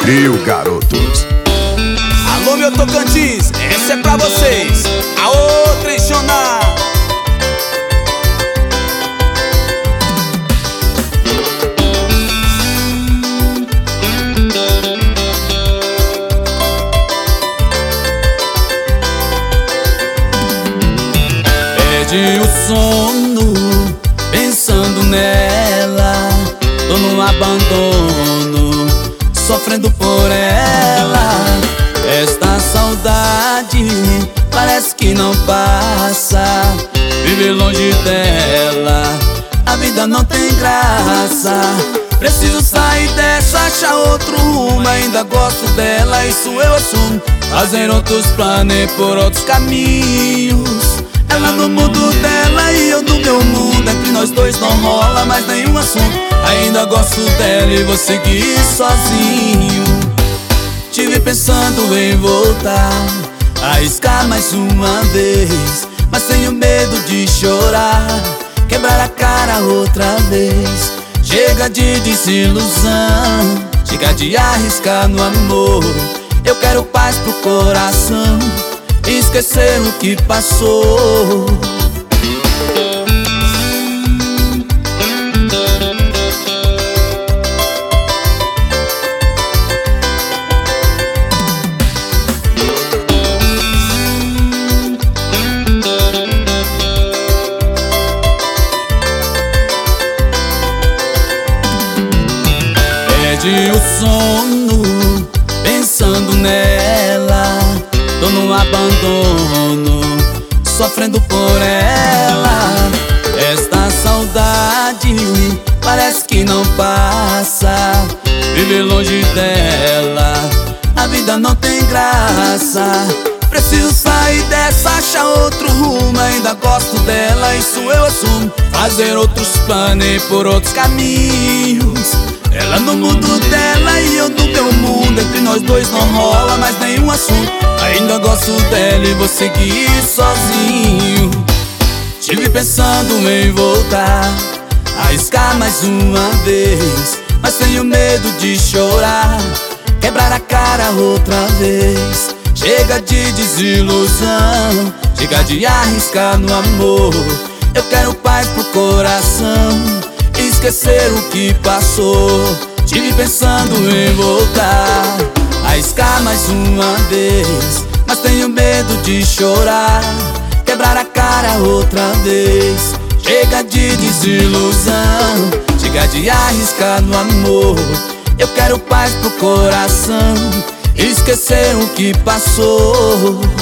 Trio Garotos. Alô, meu Tocantins, essa é pra vocês. Aô, Treixonar. Perdi o sono pensando nela. Tô num abandono, sofrendo por ela. Esta saudade parece que não passa. Viver longe dela, a vida não tem graça. Preciso sair dessa, achar outro rumo. Ainda gosto dela, isso eu assumo. Fazer outros planos por outros caminhos. Ela no mundo dela e eu no meu mundo. Entre nós dois não rola mais nenhum assunto. Ainda gosto dela e vou seguir sozinho. Tive pensando em voltar, arriscar mais uma vez, mas tenho medo de chorar, quebrar a cara outra vez. Chega de desilusão, chega de arriscar no amor. Eu quero paz pro coração, esquecer o que passou. Perdi o sono pensando nela. Tô num abandono, sofrendo por ela. Esta saudade parece que não passa. Viver longe dela, a vida não tem graça. Preciso sair dessa, achar outro rumo. Ainda gosto dela, isso eu assumo. Fazer outros planos por outros caminhos. Ela no mundo dela e eu no meu mundo. Entre nós dois não rola mais nenhum assunto. Ainda gosto dela e vou seguir sozinho. Tive pensando em voltar, arriscar mais uma vez, mas tenho medo de chorar, quebrar a cara outra vez. Chega de desilusão, chega de arriscar no amor. Eu quero paz pro coração, esquecer o que passou. Tive pensando em voltar, arriscar mais uma vez, mas tenho medo de chorar, quebrar a cara outra vez. Chega de desilusão, chega de arriscar no amor. Eu quero paz pro coração, esquecer o que passou.